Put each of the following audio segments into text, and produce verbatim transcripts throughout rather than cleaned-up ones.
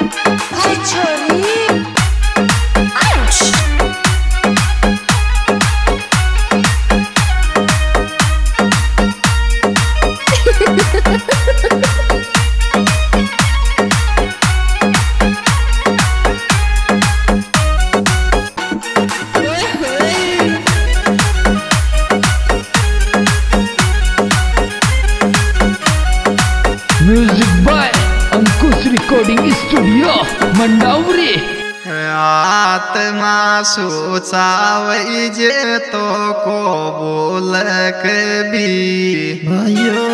Music by Ankush recording studio Mandawari. आत्मा सोचावई जे तो को बोल कभी भाइयों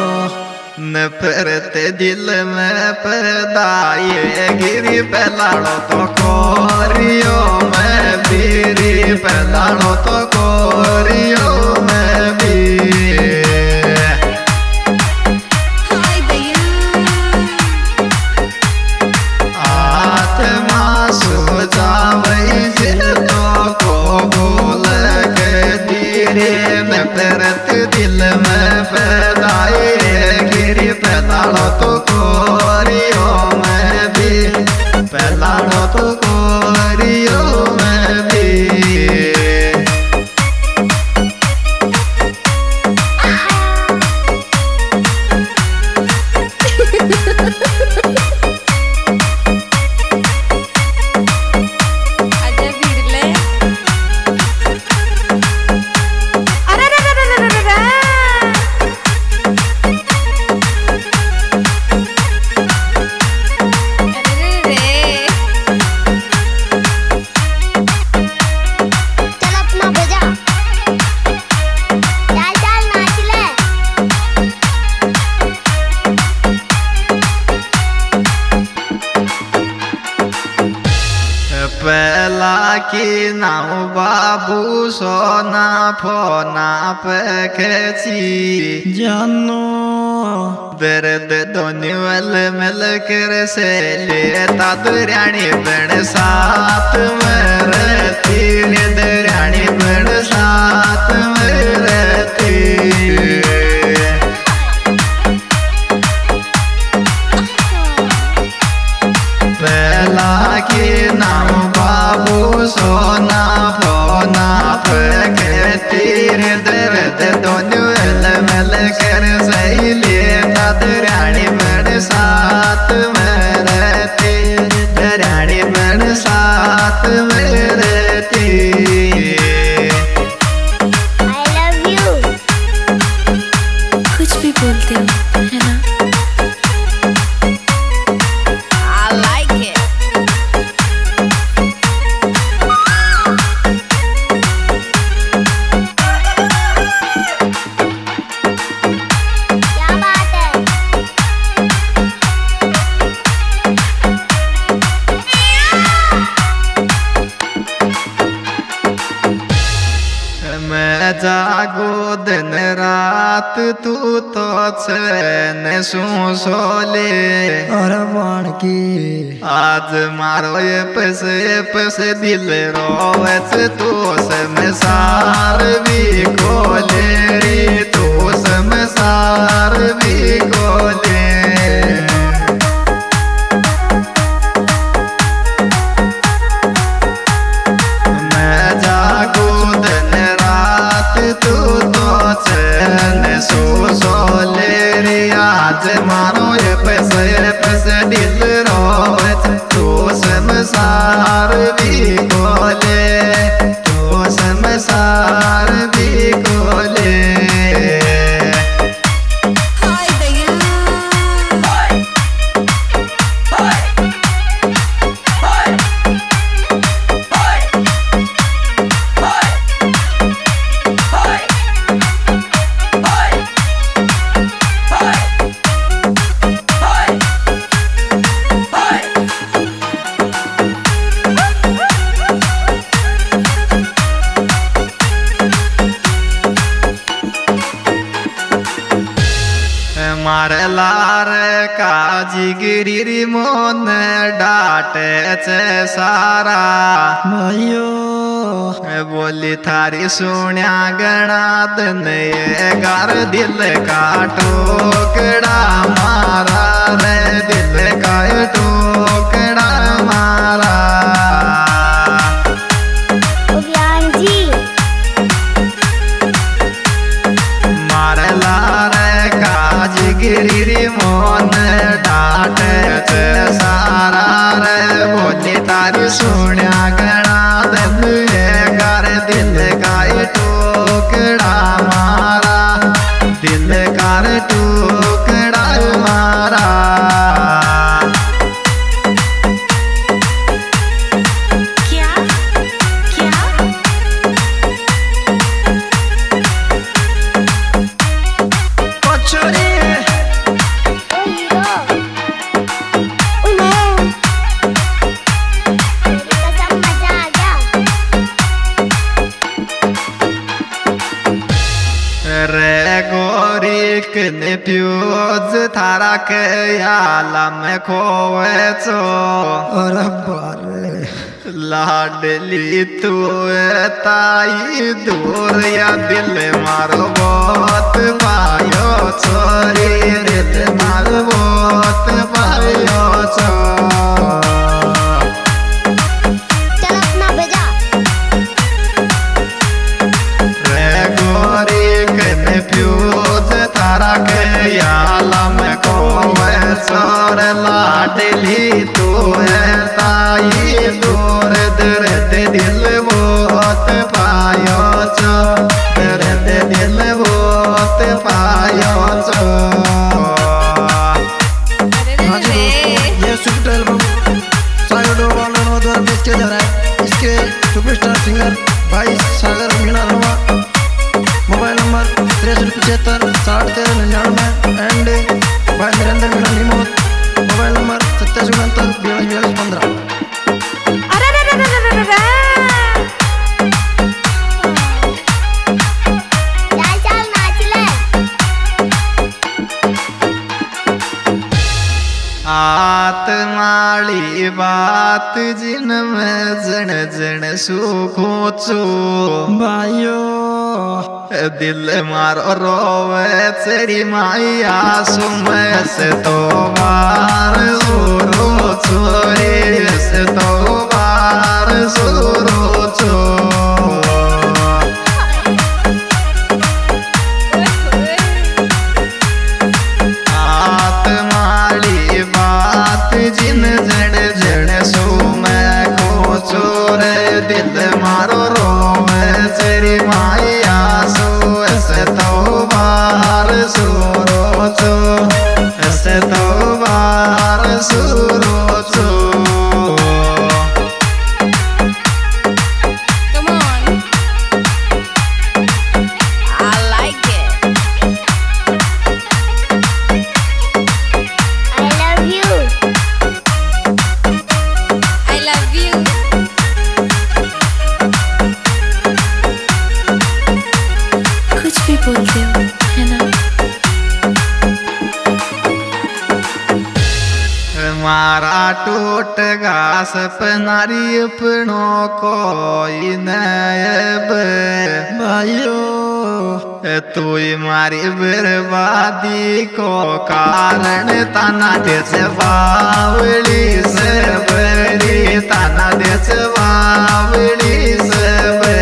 नफरत दिल में पैदाए गिरी पहलाड़ो तो कोरियो मैं बीरी पहलाड़ो तो कोरियो मैं भी नफरत दिल में पैदाए गिरी पहलाड़ो तो कोरियो मैं भी पहलाड़ो तो कोरियो मैं भी पहला की नाव बाबू सोना फोना पखची जानो दर्द दोनी वल मिल कर से लेता दुरानी बन साथ में रहती दुरानी बन साथ में रहती पहला की नाम बाबू सोना फोना तीर दर्द दोनों मिल कर सही लेता दरानी बन साथ में रहती दरानी बन साथ में रहती। I love you। कुछ भी बोलते हो है ना। मैं जागो दिन रात तू तो चैन सो सोले और बाण की आज मारो ये पैसे पैसे दिल रोवच तू समसार भी खोले रे तू समसार भी खोले तू तो चैन सो सोले रे आज मानो ये पैसे ये पैसे दिल रोवच तू समसार भी खोले तू समसार भी खोले। मारे लार काजी गिरी मोन डाटे चे सारा भाइयो बोली थारी सुनिया गणा दिन ये गार दिल का टोकड़ा मारा रे दिल का टोकड़ा कन्फ्यूज थारा के याला में खोवे चो अरे बारे लाडली तू ताई दूर या दिल मारो बहुत पायो छोरी दिल मारो बहुत पायो छो चल अपना भेजा रे गोरी कन्फ्यूज थारा के याला में खोवे छोर लाडली तू ताई दूर दर्द दिल बहुत पायो छो दर्द दिल बहुत पायो छो हाँ जी दोस्तों, ये सुपर एल्बम साइडो वालों द्वारा पेश किया जा रहा है। इसके सुपरस्टार सिंगर भाई सागर मीणा रवा, मोबाइल नंबर तिरसठ पचहत्तर साठ तेरह निन्यानवे एंड भाई नरेंद्र मीणा निमोद, मोबाइल नंबर सत्तासी उनहत्तर बयालीस बयालीस पंद्रह। चल चल नाच ले आत्माली बात जिन में जन जन सुखो चो भाइयों दिल मारो रोवे तेरी माया सुमय से तो बार सुरो छोरे से तो बार सुरो छो आत्माली बात जिन जड़ जड़ सो मैं को चोर दिल मारो रोवे तेरी माया सो ऐसे तो बार सुरो छो ऐसे तो बार सुरो छो Come on. I like it. I love you I love you. कुछ भी बोलते हो है ना मारा टूट गा सपनारी अपनो कोई नैब भाइयों तू मारी बर्बादी को कारण ताना देश बावली से बरी ताना देश बावली से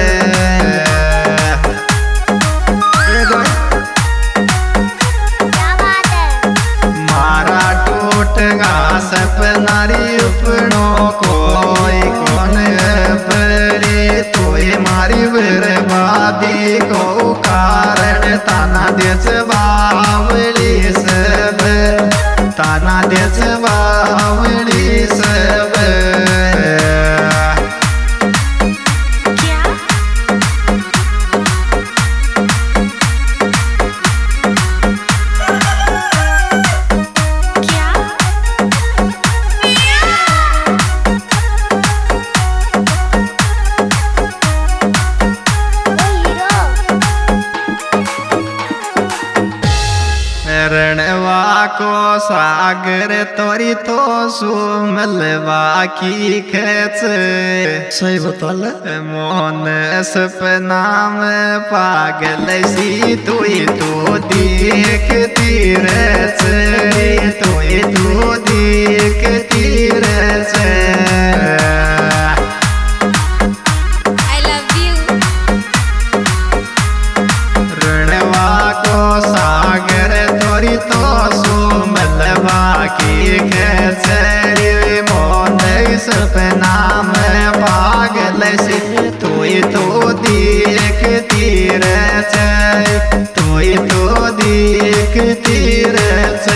क्या बात है मारा टूट गा सपनारी अपनो कोई कौन बरी तू मारी बर्बादी को कारण ताना देश बावली सब ताना देश बावली सब क्या क्या ओ हीरो रणवा को सागर तोरी तो सुमलवा की खेच सही बता ले मोन सपना में पागल सी तू तो देखती रच तू तो देखती रच I love you. रणवा को सागर तोरी तो सुमलवा की खेचरी मोन सपना में पागल से तू तो देखती रच तू तो देखती रच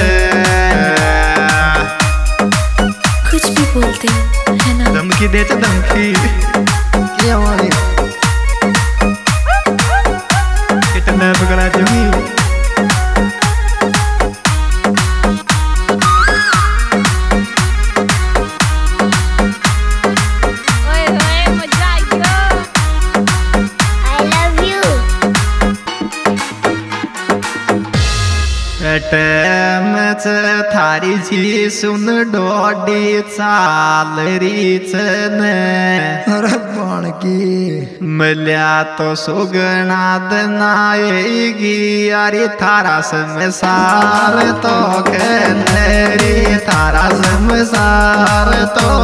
कुछ भी बोलते हो है ना धमकी देते धमकी क्या हमारी कितना पकड़ा जमी Oye, oye, muchacho. I love you टमच थारी जी सुन डोडी चाल रीच न अरे बाणकी मल्या तो सुगना दनाएगी अरे थारा संसार तो कहने रे थारा संसार तो